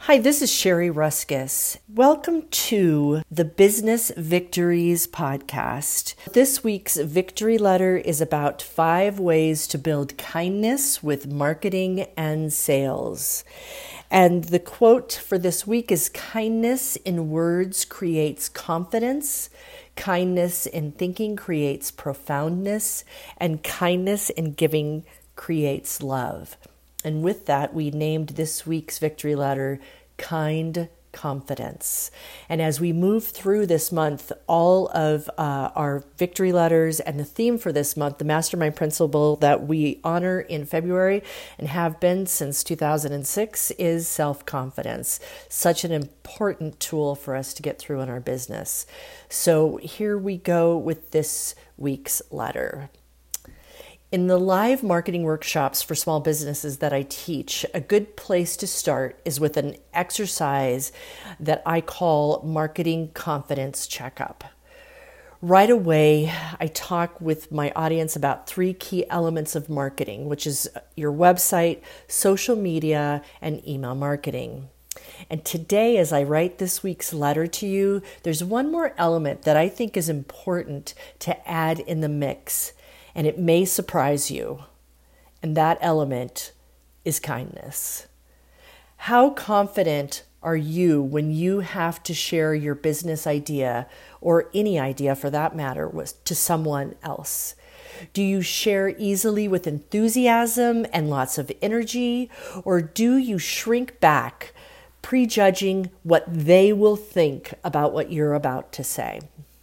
Hi, this is Sherry Ruskus. Welcome to the Business Victories podcast. This week's victory letter is about 5 ways to build kindness with marketing and sales. And the quote for this week is, "Kindness in words creates confidence. Kindness in thinking creates profoundness. And kindness in giving creates love." And with that, we named this week's victory letter Kind Confidence. And as we move through this month, all of our victory letters and the theme for this month, the mastermind principle that we honor in February and have been since 2006, is self-confidence. Such an important tool for us to get through in our business. So here we go with this week's letter. In the live marketing workshops for small businesses that I teach, a good place to start is with an exercise that I call Marketing Confidence Checkup. Right away, I talk with my audience about 3 key elements of marketing, which is your website, social media, and email marketing. And today, as I write this week's letter to you, there's one more element that I think is important to add in the mix. And it may surprise you. And that element is kindness. How confident are you when you have to share your business idea, or any idea for that matter, to someone else? Do you share easily with enthusiasm and lots of energy? Or do you shrink back, prejudging what they will think about what you're about to say?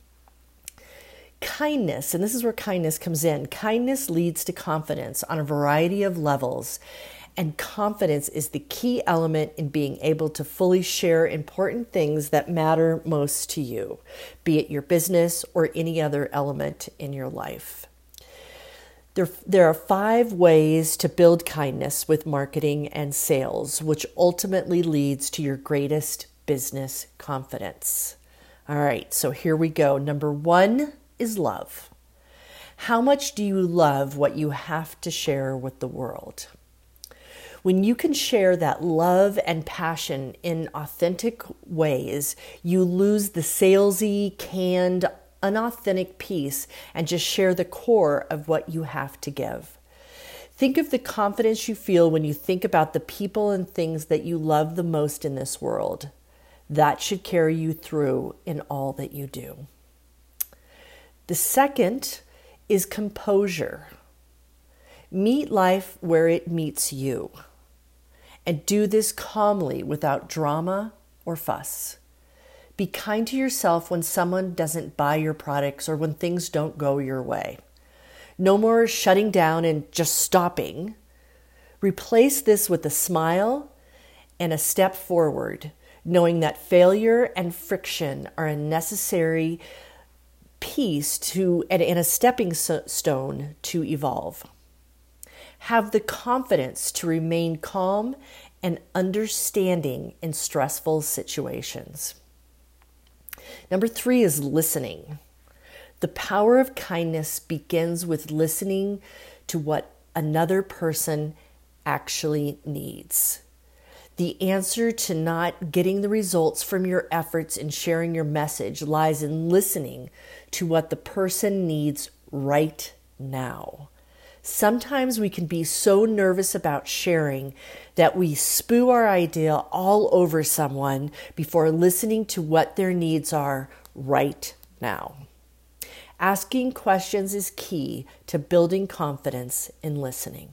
Kindness, and this is where kindness comes in. Kindness leads to confidence on a variety of levels, and confidence is the key element in being able to fully share important things that matter most to you, be it your business or any other element in your life. There are 5 ways to build kindness with marketing and sales, which ultimately leads to your greatest business confidence. All right, so here we go. Number 1 is love. How much do you love what you have to share with the world? When you can share that love and passion in authentic ways, you lose the salesy, canned, unauthentic piece and just share the core of what you have to give. Think of the confidence you feel when you think about the people and things that you love the most in this world. That should carry you through in all that you do. The second is composure. Meet life where it meets you, and do this calmly without drama or fuss. Be kind to yourself when someone doesn't buy your products or when things don't go your way. No more shutting down and just stopping. Replace this with a smile and a step forward, knowing that failure and friction are a necessary piece and a stepping stone to evolve. Have the confidence to remain calm and understanding in stressful situations. Number 3 is listening. The power of kindness begins with listening to what another person actually needs. The answer to not getting the results from your efforts in sharing your message lies in listening to what the person needs right now. Sometimes we can be so nervous about sharing that we spew our idea all over someone before listening to what their needs are right now. Asking questions is key to building confidence in listening.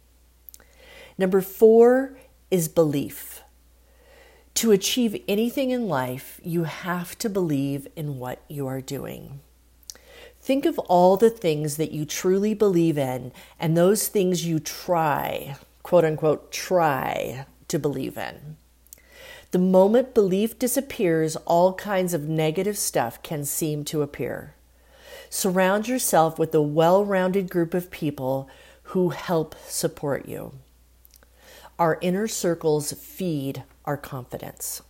Number 4 is belief. To achieve anything in life, you have to believe in what you are doing. Think of all the things that you truly believe in and those things you try, quote unquote, try to believe in. The moment belief disappears, all kinds of negative stuff can seem to appear. Surround yourself with a well-rounded group of people who help support you. Our inner circles feed our confidence.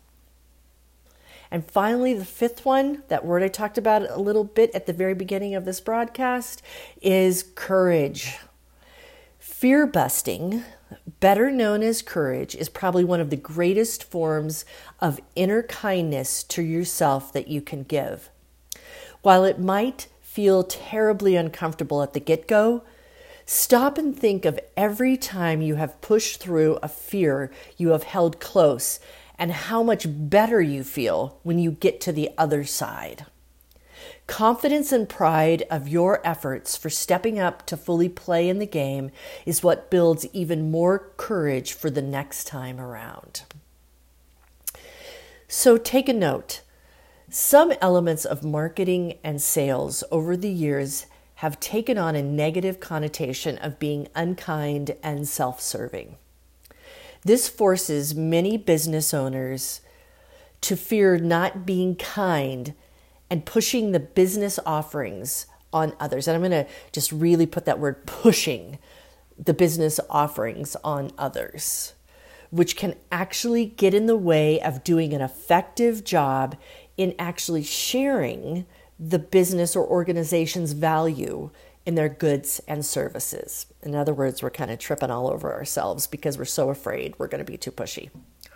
And finally, the 5th one, that word I talked about a little bit at the very beginning of this broadcast, is courage. Fear busting better known as courage, is probably one of the greatest forms of inner kindness to yourself that you can give. While it might feel terribly uncomfortable at the get-go, stop and think of every time you have pushed through a fear you have held close and how much better you feel when you get to the other side. Confidence and pride of your efforts for stepping up to fully play in the game is what builds even more courage for the next time around. So take a note. Some elements of marketing and sales over the years have taken on a negative connotation of being unkind and self-serving. This forces many business owners to fear not being kind and pushing the business offerings on others. And I'm going to just really put that word pushing the business offerings on others, which can actually get in the way of doing an effective job in actually sharing the business or organization's value in their goods and services. In other words, we're kind of tripping all over ourselves because we're so afraid we're going to be too pushy.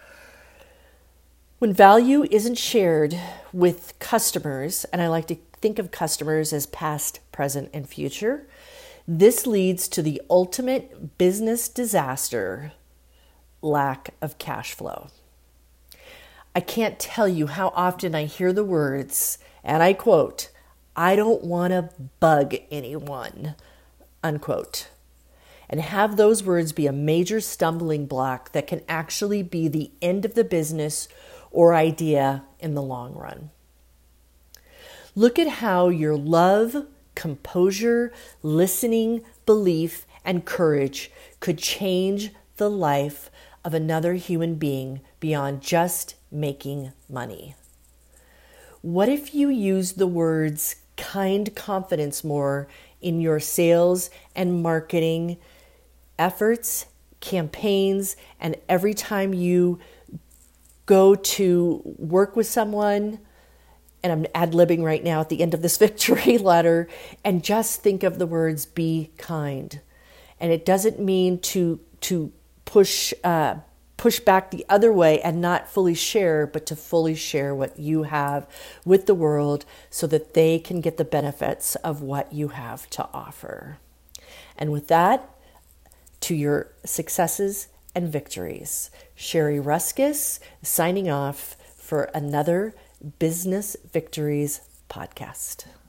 When value isn't shared with customers, and I like to think of customers as past, present, and future, this leads to the ultimate business disaster: lack of cash flow. I can't tell you how often I hear the words, and I quote, "I don't want to bug anyone," unquote, and have those words be a major stumbling block that can actually be the end of the business or idea in the long run. Look at how your love, composure, listening, belief, and courage could change the life of another human being beyond just making money. What if you use the words kind confidence more in your sales and marketing efforts, campaigns, and every time you go to work with someone, and I'm ad-libbing right now at the end of this victory letter, and just think of the words be kind. And it doesn't mean to push back the other way and not fully share, but to fully share what you have with the world so that they can get the benefits of what you have to offer. And with that, to your successes and victories. Sherry Ruskus signing off for another Business Victories podcast.